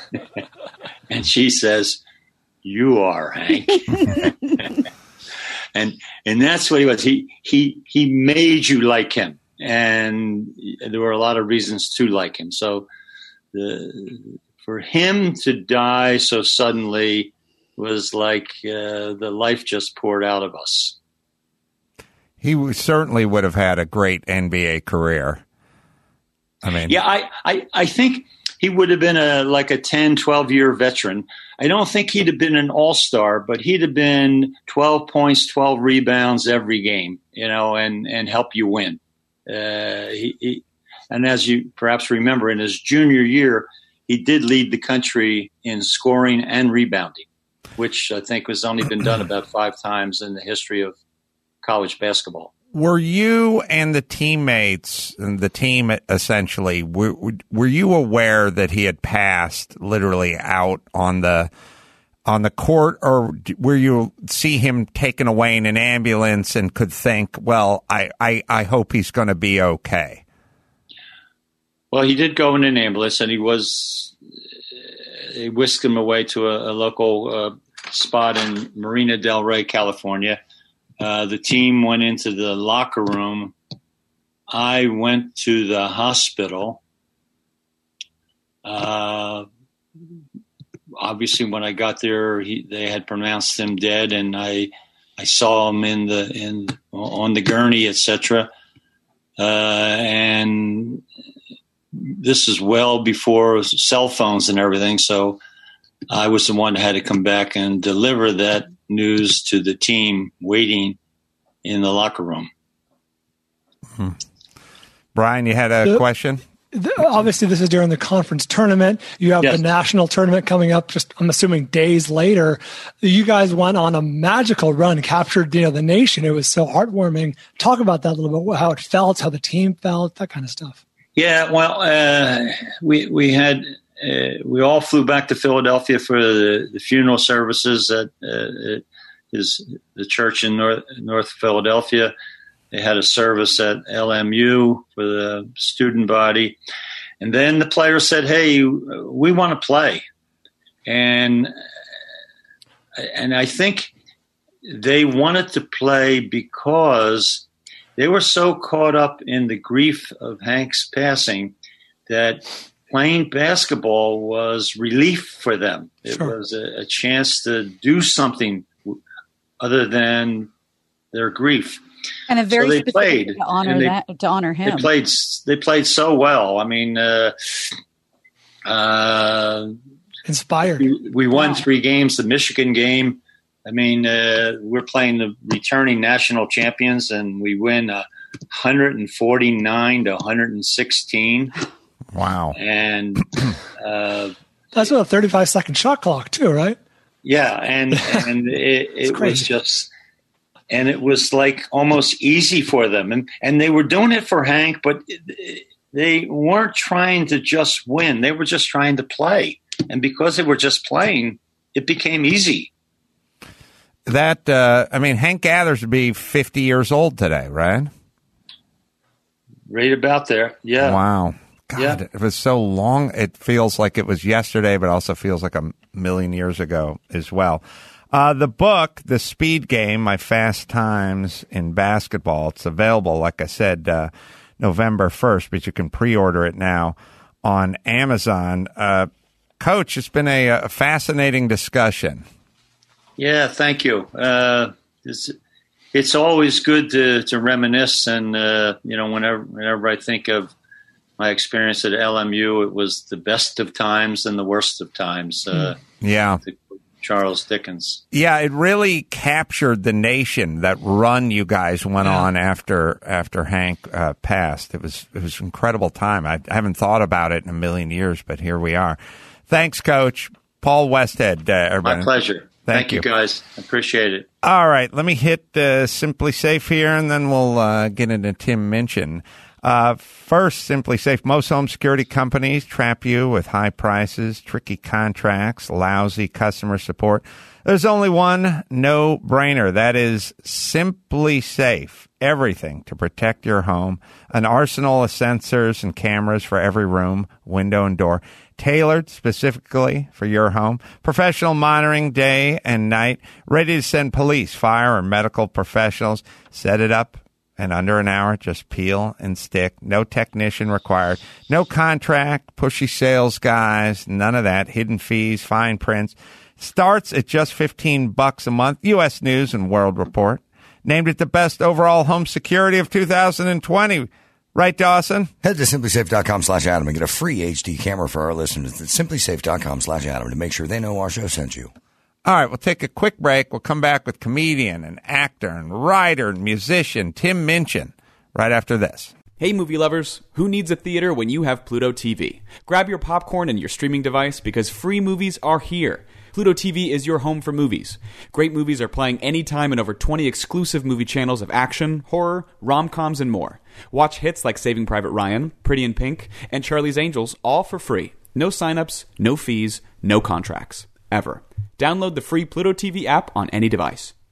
And she says, "You are, Hank." and and that's what he was. He he he made you like him, and there were a lot of reasons to like him. So the, for him to die so suddenly was like uh, the life just poured out of us. He certainly would have had a great N B A career. I mean, yeah, I, I, I think he would have been a like a ten, twelve year veteran. I don't think he'd have been an all-star, but he'd have been twelve points, twelve rebounds every game, you know, and, and help you win. Uh, he, he, and as you perhaps remember, in his junior year, he did lead the country in scoring and rebounding, which I think has only been done about five times in the history of college basketball. Were you and the teammates and the team essentially, were, were you aware that he had passed literally out on the on the court, or were you see him taken away in an ambulance and could think, well, I, I, I hope he's going to be okay? Well, he did go in an ambulance, and he was he whisked him away to a, a local uh, spot in Marina del Rey, California. Uh, the team went into the locker room. I went to the hospital. Uh, obviously, when I got there, he, they had pronounced him dead, and I I saw him in the in on the gurney, et cetera. Uh, and this is well before cell phones and everything, so I was the one that had to come back and deliver that news to the team waiting in the locker room. Hmm. Brian, you had a the, question? The, obviously, this is during the conference tournament. You have yes. the national tournament coming up, just I'm assuming days later. You guys went on a magical run, captured you know the nation. It was so heartwarming. Talk about that a little bit, how it felt, how the team felt, that kind of stuff. Yeah, well, uh, we we had uh, we all flew back to Philadelphia for the, the funeral services at, uh, at his the church in North North Philadelphia. They had a service at L M U for the student body, and then the players said, "Hey, we want to play," and and I think they wanted to play because they were so caught up in the grief of Hank's passing that playing basketball was relief for them. It sure. was a, a chance to do something other than their grief. And a very so they specific played to honor they, that to honor him. They played. They played so well. I mean, uh, uh, inspired. We, we won wow. three games. The Michigan game. I mean, uh, we're playing the returning national champions, and we win uh, one forty-nine to one sixteen. Wow! And uh, that's with a thirty-five second shot clock too, right? Yeah, and and it, it was just, and it was like almost easy for them, and and they were doing it for Hank, but they weren't trying to just win; they were just trying to play, and because they were just playing, it became easy. That uh, I mean, Hank Gathers would be fifty years old today, right? Right about there, yeah. Wow. God, yeah. It was so long. It feels like it was yesterday, but also feels like a million years ago as well. Uh, the book, The Speed Game, My Fast Times in Basketball, it's available, like I said, uh, November first, but you can pre-order it now on Amazon. Uh, Coach, it's been a, a fascinating discussion. Yeah, thank you. Uh, it's, it's always good to, to reminisce, and, uh, you know, whenever, whenever I think of my experience at L M U, it was the best of times and the worst of times. Uh, yeah. Charles Dickens. Yeah, it really captured the nation, that run you guys went yeah. on after after Hank uh, passed. It was it was an incredible time. I, I haven't thought about it in a million years, but here we are. Thanks, Coach. Paul Westhead. Uh, everybody. My pleasure. Thank, Thank you, guys. I appreciate it. All right, let me hit uh, Simply Safe here, and then we'll uh, get into Tim Minchin. Uh, first, Simply Safe. Most home security companies trap you with high prices, tricky contracts, lousy customer support. There's only one no-brainer. That is Simply Safe. Everything to protect your home. An arsenal of sensors and cameras for every room, window, and door. Tailored specifically for your home. Professional monitoring day and night. Ready to send police, fire, or medical professionals. Set it up. And under an hour, just peel and stick. No technician required. No contract, pushy sales guys, none of that. Hidden fees, fine prints. Starts at just fifteen bucks a month. U S News and World Report named it the best overall home security of two thousand twenty. Right, Dawson? Head to simplysafe.com slash Adam and get a free H D camera for our listeners at simplysafe.com slash Adam to make sure they know our show sent you. All right, we'll take a quick break. We'll come back with comedian and actor and writer and musician Tim Minchin right after this. Hey, movie lovers. Who needs a theater when you have Pluto T V? Grab your popcorn and your streaming device because free movies are here. Pluto T V is your home for movies. Great movies are playing anytime in over twenty exclusive movie channels of action, horror, rom-coms, and more. Watch hits like Saving Private Ryan, Pretty in Pink, and Charlie's Angels all for free. No signups, no fees, no contracts. Ever. Download the free Pluto T V app on any device.